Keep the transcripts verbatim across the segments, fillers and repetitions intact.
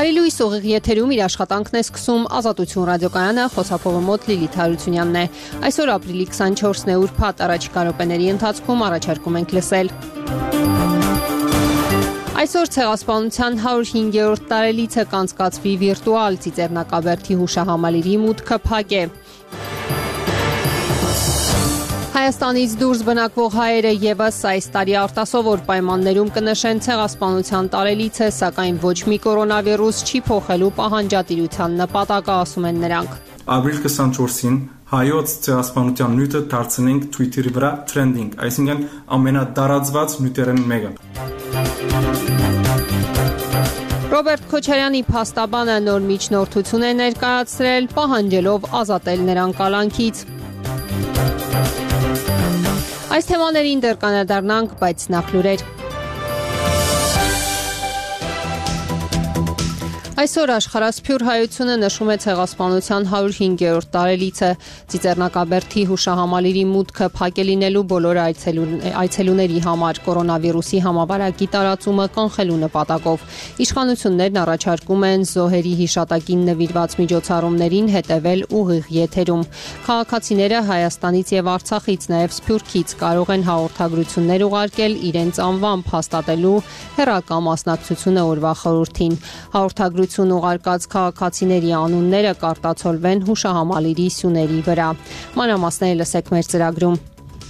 Բարելույս ուղիղ եթերում իր աշխատանքն է սկսում Ազատություն ռադիոկայանը, խոսափողը մոտ Լիլիթ Հարությունյանն է։ Այսօր ապրիլի քսանչորսն է, ուրբաթ, առաջիկա րոպեների ընթացքում առաջարկում ենք լսել։ Այսօր Ցեղասպանության հարյուր հինգերորդ տարելիցը կանցկացվի վիրտուալ, Ծիծեռնակաբերդի հուշահամալիրի մուտքը փակ է։ Հայաստանից դուրս բնակվող հայերը եւս այս տարի արտասովոր պայմաններում կնշեն Ցեղասպանության տարելիցը, սակայն ոչ մի կորոնավիրուս չի փոխելու պահանջատիրության նպատակը, ասում են նրանք։ Ապրիլ քսանչորսին հայոց ցեղասպանության նյութը դարձնենք Twitter-ի վրա trending, այսինքն ամենադարածված նյութերեն մեկը։ Ռոբերտ Քոչարյանի փաստաբանը նոր միջնորդություն է ներկայացրել, պահանջելով ազատել նրան կալանքից։ Այս թեմաներին դեռ կանրադառնանք, բայց նախ լուրեր։ Այսօր աշխարհասփյուր հայությունը նշում է Ցեղասպանության հարյուր հինգերորդ տարելիցը, Ծիծեռնակաբերդի հուշահամալիրի մուտքը փակ է լինելու բոլոր այցելուների համար կորոնավիրուսի համավարակի տարածումը կանխելու նպատակով։ Իշխանություններն առաջարկում են զոհերի հիշատակին նվիրված միջոցառումներին հետևել ուղիղ եթերում։ Քաղաքացիները Հայաստանից եւ Արցախից, նաեւ Սփյուռքից կարող են հաղորդագրություններ ուղարկել իրենց անվամբ հաստատելու հեռակա մասնակցությունը օրվա խորհրդին։ Հաղորդագրություն ուղարկած քաղաքացիների անունները կարտացոլվեն հուշահամալիրի սյուների վրա։ Մանրամասները լսեք մեր ծրագրում։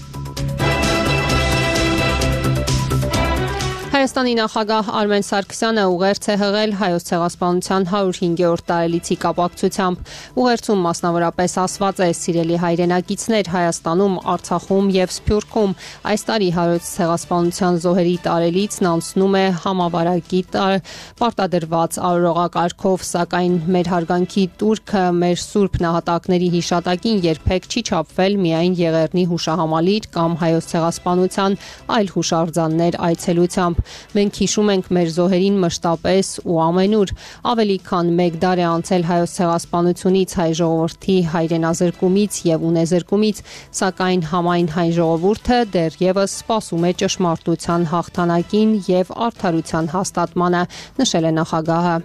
Հայաստանի նախագահ Արմեն Սարգսյանը ուղերձ է հղել Հայոց Ցեղասպանության հարյուր հինգերորդ տարելիցի կապակցությամբ։ Ուղերձում մասնավորապես ասված է. «Սիրելի հայրենակիցներ, Հայաստանում, Արցախում եւ Սփյուռքում այս տարի Հայոց Ցեղասպանության զոհերի տարելիցն անցնում է համավարակի պարտադրված արարողակարգով, սակայն մեր հարգանքի տուրքը մեր սուրբ նահատակների հիշատակին երբեք չի չափվել միայն Եղեռնի հուշահամալիր կամ Հայոց Ցեղասպանության այլ հուշարձաններ այցելությամբ։ Մենք հիշում ենք մեր զոհերին մշտապես ու ամենուր։ Ավելի քան մեկ դար է անցել Հայոց Ցեղասպանությունից, հայ ժողովրդի հայրենազրկումից եւ ունեզրկումից, սակայն համայն հայ ժողովուրդը դեռևս սպասում է ճշմարտության հաղթանակին եւ արդարության հաստատմանը», նշել է նախագահը։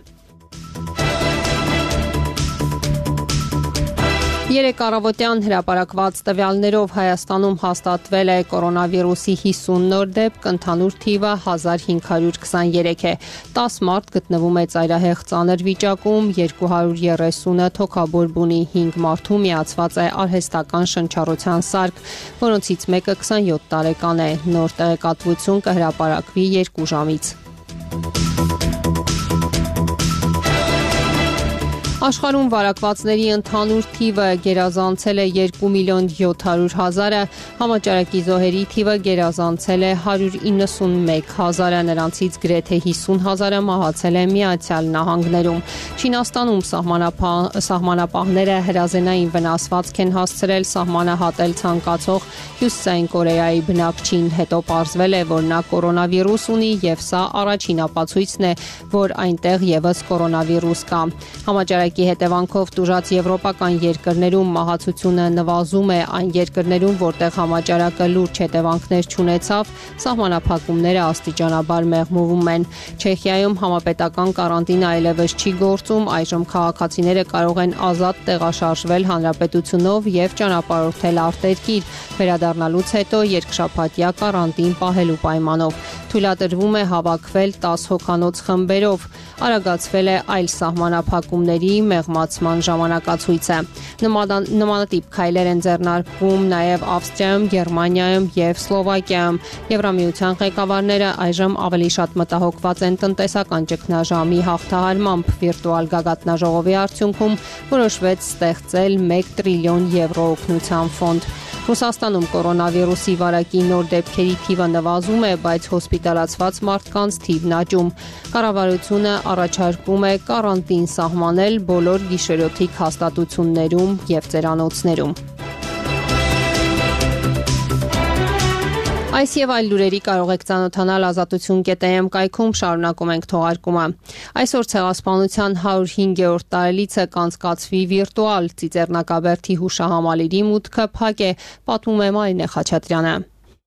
Երեկ առավոտյան հրապարակված տվյալներով Հայաստանում հաստատվել է կորոնավիրուսի հիսուն նոր դեպք, ընդհանուր թիվը հազար հինգ հարյուր քսաներեք է։ տաս մարդ գտնվում է ծայրահեղ ծանր վիճակում, երկու հարյուր երեսունը թոքաբորբ ունի, հինգ մարդու միացված է արհեստական շնչառության սարք, որոնցից մեկը քսանյոթ տարեկան է։ Նոր տեղեկատվություն կհրապարակվի երկու ժամից։ Աշխարհում վարակվածների ընդհանուր թիվը գերազանցել է երկու միլիոն յոթ հարյուր հազարը, համաճարակի զոհերի թիվը գերազանցել է հարյուր իննսունմեկ հազարը, նրանցից գրեթե հիսուն հազարը մահացել է Միացյալ Նահանգներում։ Չինաստանում սահմանապահները հրազենային վնասվածք են հասցրել սահմանը հատել ցանկացող Հյուսիսային Կորեայի բնակչին, հետո պարզվել է, որ նա կորոնավիրուս ունի եւ սա առաջին ապացույցն է, որ այնտեղ եւս կորոնավիրուս կա։ Համաճարակի հետևանքով տուժած եվրոպական երկրներում մահացությունը նվազում է, այն երկրներում, որտեղ համաճարակը լուրջ հետևանքներ չունեցավ, սահմանափակումները աստիճանաբար մեղմովում են։ Չեխիայում համապետական կարանտինը այլևս չի գործում, այժմ քաղաքացիները կարող են ազատ տեղաշարժվել հանրապետությունով եւ ճանապարհորդել արտերկիր, վերադառնալուց հետո երկշաբաթյա կարանտին պահելու պայմանով։ Թույլատրվում է հավաքվել տաս հոգանոց խմբերով։ Արագացվել է այլ սահմանափակումների մեղմացման ժամանակացույցը։ Նմանատիպ քայլեր են ձեռնարկվում նաև Ավստրիայում, Գերմանիայում եւ Սլովակիայում։ Եվրամիության ղեկավարները այժմ ավելի շատ մտահոգված են տնտեսական ճգնաժամի հաղթահարմամբ։ Վիրտուալ գագաթնաժողովի արդյունքում որոշվեց ստեղծել մեկ տրիլիոն եվրո օգնության ֆոնդ։ Ռուսաստանում կորոնավիրուսի վարակի նոր դեպքերի թիվը նվազում է, բայց հոսպիտալացված մարդկանց թիվն աճում։ Կառավարությունը առաջարկում է կարանտին սահմանել բոլոր գիշերօթիկ հաստատություններում եւ ծերանոցներում։ Այս եւ այլ լուրերի կարող եք ծանոթանալ ազատություն կետ է էմ կայքում, շարունակում ենք թողարկումը։ Այսօր Ցեղասպանության հարյուր հինգերորդ տարելիցը կանցկացվի վիրտուալ, Ծիծեռնակաբերդի հուշահամալիրի մուտքը փակ է, պատմում է Մարինե Խաչատրյանը։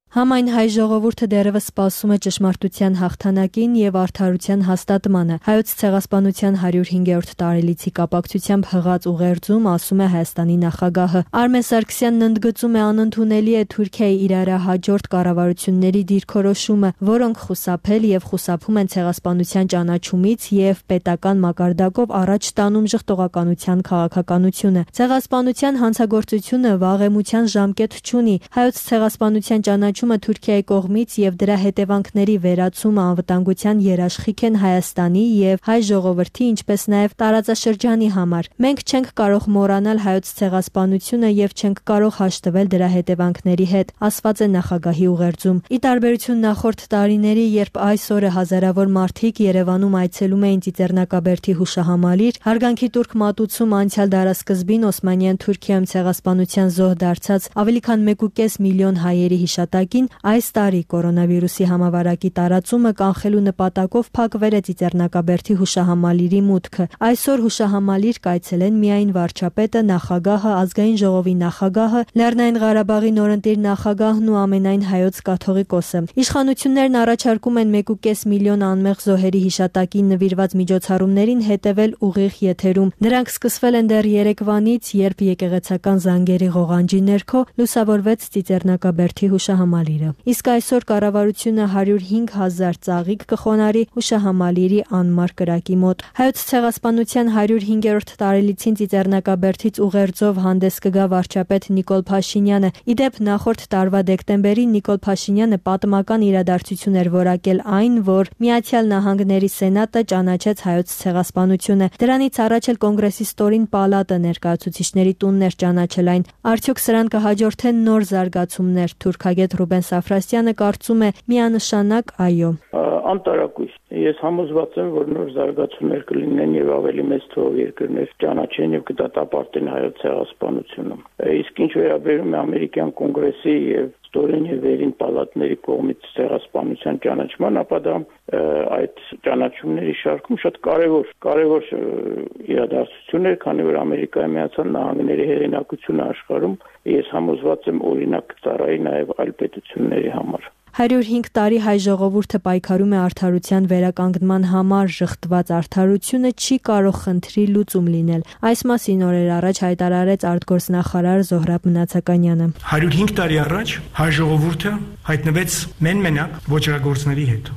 Համայն հայ ժողովուրդը դեռևս սպասում է ճշմարտության հաղթանակին եւ արդարության հաստատմանը։ Հայոց ցեղասպանության հարյուր հինգերորդ տարելիցի կապակցությամբ հղած ուղերձում ասում է Հայաստանի նախագահը։ Արմեն Սարգսյանն ընդգծում է անընդունելի է Թուրքիայի իրարահաջորդ կառավարությունների դիրքորոշումը, որոնք խուսափել եւ խուսափում են ցեղասպանության ճանաչումից եւ պետական մակարդակով առաջ տանում ժխտողականության քաղաքականությունը։ Ցեղասպանության հանցագործությունը վաղեմության ժամկետ չունի։ Հայոց ցեղասպանության ճանաչումը Թուրքիայի կողմից եւ դրա հետևանքների վերացումը անվտանգության երաշխիք են Հայաստանի եւ հայ ժողովրդի, ինչպես նաեւ տարածաշրջանի համար։ Մենք չենք կարող մոռանալ հայոց ցեղասպանությունը եւ չենք կարող հաշտվել դրա հետևանքների հետ, ասված է նախագահի ուղերձում։ Ի տարբերություն նախորդ տարիների, երբ այսօրը հազարավոր մարդիկ Երևանում այցելում էին Ծիծեռնակաբերդի հուշահամալիր, հարգանքի տուրք մատուցում անցյալ դարասկզբին Օսմանյան Թուրքիայում ցեղասպանության զոհ դարձած ավելի քան մեկ կես միլիոն հայերի հիշատակին, այս տարի կորոնավիրուսի համավարակի տարածումը կանխելու նպատակով փակվել է Ծիծեռնակաբերդի հուշահամալիրի մուտքը։ Այսօր հուշահամալիր կայցելեն միայն վարչապետը, նախագահը, ազգային ժողովի նախագահը, Լեռնային Ղարաբաղի նորընտիր նախագահն ու ամենայն հայոց կաթողիկոսը։ Իշխանություններն առաջարկում են մեկ կես միլիոն անմեղ զոհերի հիշատակին նվիրված միջոցառումներին հետևել ուղիղ եթերում։ Նրանք սկսվել են դեռ երեկվանից, երբ եկեղեցական զանգերի ղողանջի ներքո լուսավորվեց Ծիծեռնակաբերդի հուշահամալիրը։ Իսկ այսօր կառավարությունը հարյուր հինգ հազար ծաղիկ կխոնարհի հուշահամալիրի անմար կրակի մոտ։ Հայոց ցեղասպանության հարյուր հինգերորդ տարելիցին Ծիծեռնակաբերդից ուղերձով հանդես կգա վարչապետ Նիկոլ Փաշինյանը։ Իդեպ նախորդ տարվա դեկտեմբերին Նիկոլ Փաշինյանը պատմական իրադարձություն էր որակել այն, որ Միացյալ Նահանգների Սենատը ճանաչեց հայոց ցեղասպանությունը։ Դրանից առաջ էլ Կոնգրեսի ստորին պալատը ներկայացուցիչների տունն էր ճանաչել այն։ Արդյոք սրան կհաջորդեն նոր զարգացումներ։ Թուրքագետ Ռուբեն Սաֆրասյանը կարծում է միանշանակ այո։ Անտարակույս։ Ես համոզված եմ, որ նոր զարգացումներ կլինեն եւ ավելի մեծ թվով երկրներ ճանաչեն եւ կդատապարտեն հայոց ցեղասպանությունը։ Իսկ ինչ վերաբերում է ամերիկյան կոնգրեսի եւ ստորին եւ վերին պալատների կողմից ցեղասպանության ճանաչման, ապա դա այդ ճանաչումների շարքում շատ կարևոր կարևոր իրադարձություն էր, քանի որ Ամերիկայի Միացյալ Նահանգների հեղինակությունը աշխարհում ես համոզված եմ օրինակ կծառայի նաեւ այլ պետությունների համար։ հարյուր հինգ տարի հայ ժողովուրդը պայքարում է արդարության վերականգնման համար, ժխտված արդարությունը չի կարող խնդրի լուծում լինել։ Այս մասին օրեր առաջ հայտարարեց արտգործնախարար Զոհրաբ Մնացականյանը։ հարյուր հինգ տարի առաջ հայ ժողովուրդը հայտնվեց մեն-մենակ ոչրագործների հետ։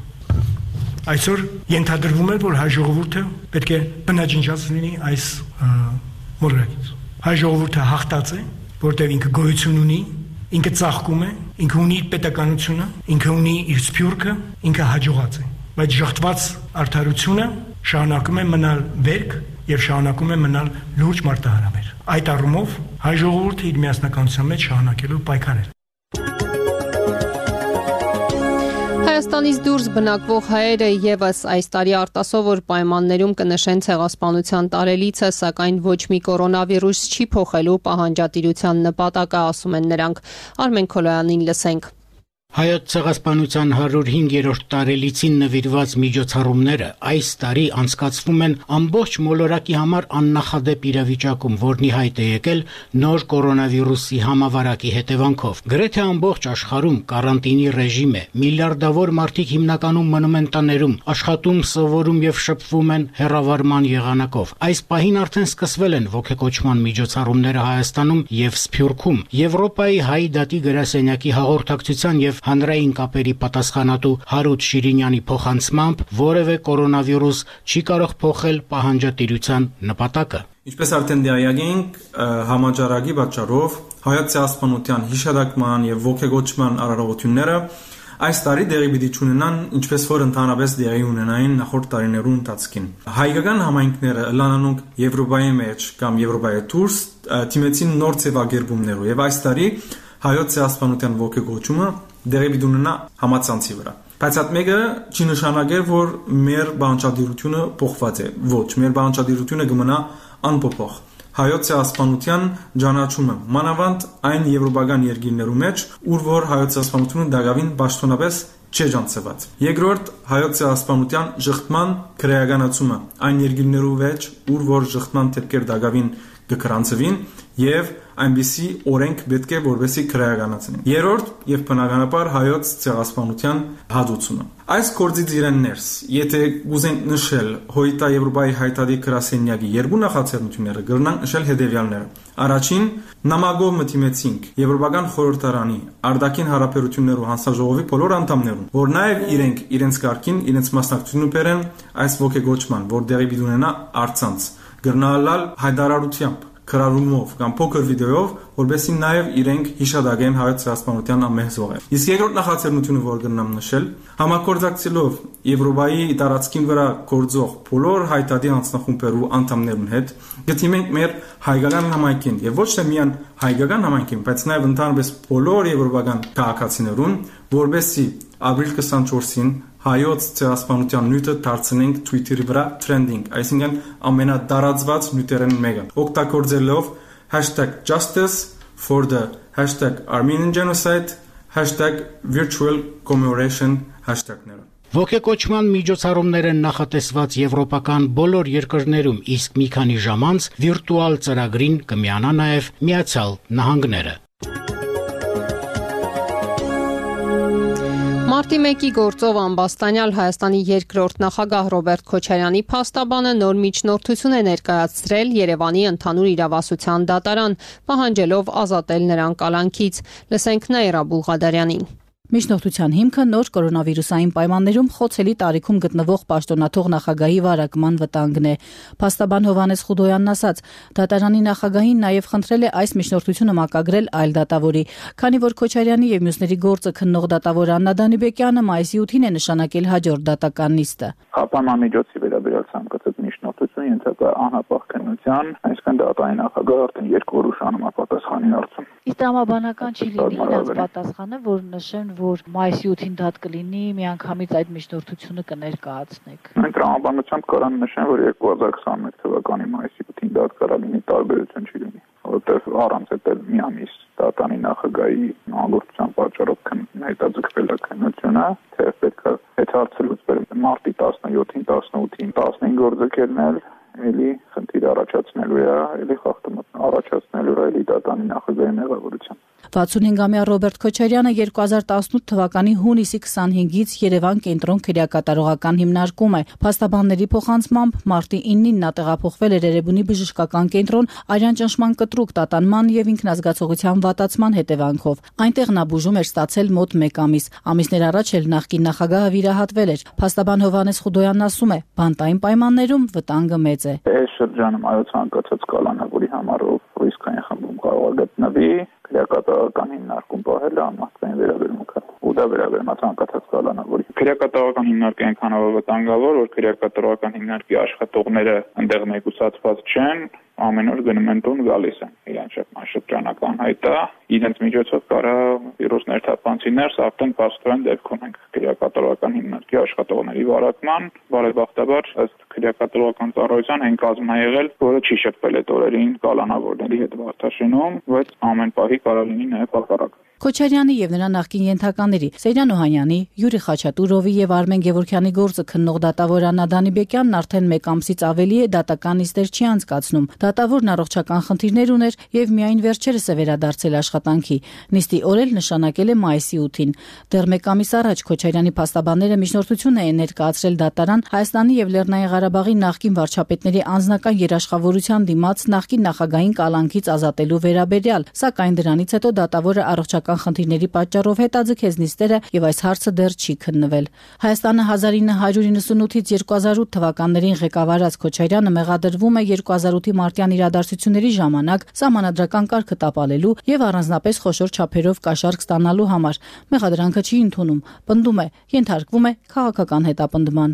Այսօր ենթադրվում է, որ հայ ժողովուրդը պետք է բնաջնջած լինի այս մոլորակից։ Հայ ժողովուրդը հաղթած է, որտեղ ինքը գոյություն ունի, ինքը ծաղկում է, ինքը ունի իր պետականությունը, ինքը ունի իր սփյուռքը, ինքը հաջողած է։ Բայց ժխտված արդարությունը շարունակում է մնալ վերք եւ շարունակում է մնալ լուրջ մարտահրավեր։ Այդ առումով հայ ժողովուրդը իր միասնականության մեջ շարունակելու պայքարել։ Հայաստանից դուրս բնակվող հայերը եւս այս տարի արտասովոր պայմաններում կնշեն ցեղասպանության տարելիցը, սակայն ոչ մի կորոնավիրուս չի փոխելու պահանջատիրության նպատակը, ասում են նրանք։ Արմեն Քոլոյանին լսենք։ Հայոց ցեղասպանության հարյուր հինգերորդ տարելիցին նվիրված միջոցառումները այս տարի անցկացվում են ամբողջ մոլորակի համար աննախադեպ իրավիճակում, որն ի հայտ է եկել նոր կորոնավիրուսի համավարակի հետևանքով։ Գրեթե ամբողջ աշխարհում կարանտինի ռեժիմ է, միլիարդավոր մարդիկ հիմնականում մնում են տաներում, աշխատում, սովորում եւ շփվում են հեռավարման եղանակով։ Այս պահին արդեն սկսվել են ոգեկոչման միջոցառումները Հայաստանում եւ Սփյուռքում։ Եվրոպայի հայ դատի գրասենյակի հաղորդակցության եւ հանրային կապերի պատասխանատու Հարութ Շիրինյանի փոխանցմամբ որևէ կորոնավիրուս չի կարող փոխել պահանջատիրության նպատակը։ Ինչպես արդեն դիայագենք, համաճարակի պատճառով հայոց ցեղասպանության հիշատակման եւ ոգեկոչման արարողությունները այս տարի դեղի պիտի չունենան, ինչպես որ ընդհանրապես դեղի ունենային նախորդ տարիներու ընթացքին։ Հայկական համայնքները լանանունք Եվրոպայի մեջ կամ Եվրոպայի դուրս թիմեցին նոր ձևակերպումներով եւ այս տարի հայոց ցեղասպանության ոգեկոչումը դեղի պիտի ունենա համացանցի վրա։ Բայց այդ մեկը չի նշանակե, որ մեր բանջարդիրությունը փոխված է։ Ոչ, մեր բանջարդիրությունը կմնա անփոփոխ։ Հայոց ցեղասպանության ճանաչումը մանավանդ այն եվրոպական երկրներու մեջ, ուր որ հայոց ցեղասպանությունը դակավին պաշտոնապես չէ ջանցված։ Երկրորդ, հայոց ցեղասպանության ժխտման քրեականացումը այն երկրներու մեջ, ուր որ ժխտման դեպքեր դակավին կգրանցվին եւ այնպիսի օրենք պետք է որպեսի քրեականացնեն։ Երրորդ եւ բնականաբար հայոց ցեղասպանության հադուցումը։ Այս կորձից իրեն ներս, եթե գուզենք նշել հոյտա Եվրոպայի հայտարարի գրասենյակի երկու նախաձեռնությունները, կգրնանք նշել հետեւյալները։ Առաջին, նամակով մտիմեցինք Եվրոպական խորհրդարանի արտաքին հարաբերություններ ու հանձնաժողովի բոլոր անդամներուն, որ նաեւ իրենք իրենց կարգին իրենց մասնակցությունը բերեն այս ողեգոճման, որ դեղի պիտի ունենա առցանց, գրնալալ հայտարարությամբ, քրարումով կամ փոքր վիդեոյով, որովհետեւ նաև իրենք հիշադակեն հայոց ցեղասպանության ամեն զոհը։ Իսկ երկրորդ նախաձեռնությունը, որ կնամ նշել, համագործակցելով Եվրոպայի տարածքին վրա գործող բոլոր հայտարարի անձնախումբերու անդամներուն հետ, գտիմենք մեր հայկական համայնքին եւ ոչ թե միայն հայկական համայնքին, բայց նաև ընդհանրապես բոլոր եվրոպական քաղաքացիներուն, որովհետեւ ապրիլ քսանչորսին հայոց ցեղասպանության նյութը դարձնենք Twitter-ի վրա trending, այսինքն ամենատարածված նյութերեն մեկը, օգտագործելով hashtag justice for the hashtag Armenian genocide, hashtag virtual commemoration hashtag-ները։ Ոգեկոչման միջոցառումները նախատեսված եվրոպական բոլոր երկրներում, իսկ մի քանի ժամ անց վիրտուալ ծրագրին կմիանա նաև Միացյալ Նահանգները։ Մարտի մեկի գործով ամբաստանյալ Հայաստանի երկրորդ նախագահ Ռոբերտ Քոչարյանի փաստաբանը նոր միջնորդություն է ներկայացրել Երևանի ընդհանուր իրավասության դատարան, պահանջելով ազատել նրան կալանքից։ Լսենք Նաիրա Բուլղադարյանին։ Միջնորդության հիմքը նոր կորոնավիրուսային պայմաններում խոցելի տարիքում գտնվող պաշտոնաթող նախագահի վարակման վտանգն է։ Փաստաբան Հովհաննես Խուդոյանն ասաց, դատարանի նախագահին նաև խնդրել է այս միջնորդությունը մակագրել այլ դատավորի, քանի որ Քոչարյանի եւ մյուսների գործը քննող դատավոր Աննա Դանիբեկյանը մայիսի ութին է նշանակել հաջորդ դատական նիստը։ Խափանամիջոցի վերաբերյալ ցանկացած միջնորդություն ենթակա անհապաղ քննության, այսինքն դատարանի նախագահը արդեն երկու օր ուշանում է պատասխանի հարցում։ Իսկ տրամաբանական չի լինի իրենց պատասխանը, որ նշեն, որ մայիսի ութին դատ կլինի, միանգամից այդ միջնորդությունը կներկայացնեք։ Այն տրամաբանությամբ կարան նշեն, որ երկու հազար քսաներեք թվականի մայիսի ութին դատ կարա լինի, տարբերություն չի լինի, որովհետև առանց էլ մի ամիս դատարանի նախագահի անգործության պատճառով հետաձգվել է քննությունը, թե պետք է այդ հարցը լուծվել մարտի տասնյոթին, տասնութին, տասնհինգ օր ձգելնել, էլի խնդիր առաջացնելու է, էլի խախտում առաջացնելու է էլի դատարանի նախագահի մեղավորությամբ։ վաթսունհինգամյա Ռոբերտ Քոչարյանը երկու հազար տասնութ թվականի հունիսի քսանհինգից Երևան կենտրոն քրեակատարողական հիմնարկում է։ Փաստաբանների փոխանցմամբ մարտի իննին նա տեղափոխվել էր Էրեբունի բժշկական կենտրոն արյան ճնշման կտրուկ տատանման եւ ինքնազգացողության վատացման հետևանքով։ Այնտեղ նա բուժում էր ստացել մոտ մեկ ամիս։ Ամիսներ առաջ էլ նախկին նախագահը վիրահատվել էր։ Փաստաբան Հովհաննես Խուդոյանն ասում է, բանտային պայմաններում վտանգը մեծ է։ Այս շրջանում այո ցանկացած կալանավորի համարով ռիսկային խմբում կարող է գտնվի քրեակատարողական հիմնարկում պահելը ամասային վերաբերմունքը ու դա վերաբերում է ցանկացած կալանավորի։ Քրեակատարողական հիմնարկը այնքանով վտանգավոր, որ քրեակատարողական հիմնարկի աշխատողները այնտեղ մեկուսացված չեն, ամեն օր գնում են տուն, գալիս են։ Իրանց շրջանական հայտա, իրենց միջոցով կարա վիրուս ներթափանցիներ սաղթեն պաստորեն դեպքում ենք քրեակատարողական հիմնարկի աշխատողների վարակման, բարեբախտաբար ըստ քրեակատարողական ծառայության այն կազմն է եղել, որը չի շփվել այդ օրերին կալանավորների հետ Վարդաշինում, բայց ամեն պահի կարա լինի նաև հակառակը։ Քոչարյանի եւ նրա նախկին ենթականների Սեյրան Օհանյանի, Յուրի Խաչատուրովի եւ Արմեն Գևորգյանի գործը քննող դատավոր Աննա Դանիբեկյանն արդեն մեկ ամսից ավելի է դատական նիստեր չի անցկացնում։ Դատավորն առողջական խնդիրներ ուներ եւ միայն վերջերս է վերադարձել աշխատանքի։ Նիստի օրել նշանակել է մայիսի ութին։ Դեռ մեկ ամիս առաջ Քոչարյանի փաստաբանները միջնորդություն էին ներկայացրել դատարան Հայաստանի եւ Լեռնային Ղարաբաղի նախկին վարչապետների անձնական երաշխավորության դիմաց նախկին նախագահին կալանքից ազատելու վերաբերյալ, սակայն դրանից հետո դատավորը առողջական խնդիրների պատճառով հետաձգեց նիստերը եւ այս հարցը դեռ չի քննվել։ Հայաստանը հազար ինը հարյուր իննսունութից երկու հազար ութ թվականներին ղեկավարած Քոչարյանը մեղադրվում է երկու հազար ութի մարտյան իրադարձությունների ժամանակ սահմանադրական կարգը տապալելու եւ առանձնապես խոշոր չափերով կաշառք ստանալու համար։ Մեղադրանքը չի ընդունում, պնդում է, ենթարկվում է քաղաքական հետապնդման։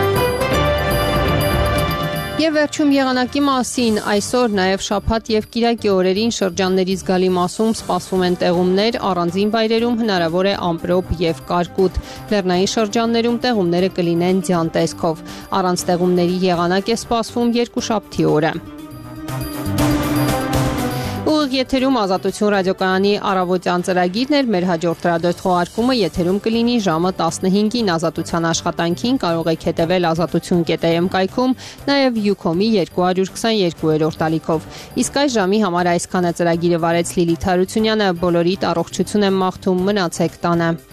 Եվ վերջում եղանակի մասին այսօր նաև շաբաթ եւ կիրակի օրերին շրջանների զգալի մասում սպասվում են տեղումներ, առանձին վայրերում հնարավոր է ամպրոպ եւ կարկուտ։ Լեռնային շրջաններում տեղումները կլինեն ձյան տեսքով։ Առանց տեղումների եղանակ է սպասվում երկուշաբթի օրը։ Ուղիղ եթերում Ազատություն ռադիոկայանի առավոտյան ծրագիրն էր, մեր հաջորդ ռադիո թողարկումը եթերում կլինի ժամը տասնհինգին Ազատության աշխատանքին կարող եք հետևել ազատություն կետ am կայքում, նաև Ucom-ի երկու քսաներկու ալիքով։ Իսկ այս ժամի համար այսքանը ծրագիրը վարեց Լիլիթ Հարությունյանը, բոլորիդ առողջություն եմ մաղթում, մնացեք տանը։